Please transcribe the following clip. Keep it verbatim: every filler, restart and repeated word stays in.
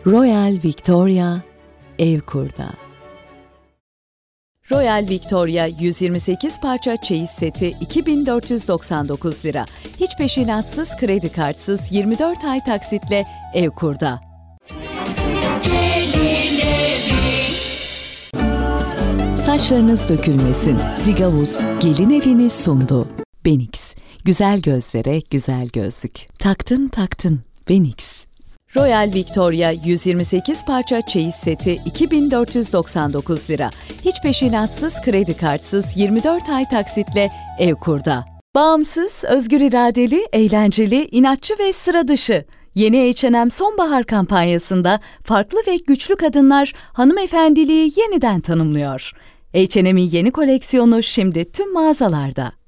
Royal Victoria Evkur'da. Royal Victoria yüz yirmi sekiz parça çeyiz seti iki bin dört yüz doksan dokuz lira. Hiç peşinatsız, kredi kartsız yirmi dört ay taksitle Evkur'da. Saçlarınız dökülmesin. Zigavuz gelin evini sundu. Benix. Güzel gözlere güzel gözlük. Taktın taktın. Benix. Royal Victoria yüz yirmi sekiz parça çeyiz seti iki bin dört yüz doksan dokuz lira. Hiç peşinatsız, kredi kartsız yirmi dört ay taksitle Evkur'da. Bağımsız, özgür iradeli, eğlenceli, inatçı ve sıra dışı. Yeni H and M sonbahar kampanyasında farklı ve güçlü kadınlar hanımefendiliği yeniden tanımlıyor. H and M'in yeni koleksiyonu şimdi tüm mağazalarda.